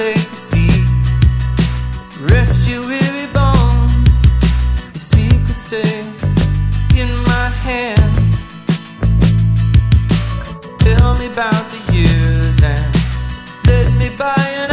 take a seat. Rest your weary bones, your secrets safe in my hands. Tell me about the years and let me buy an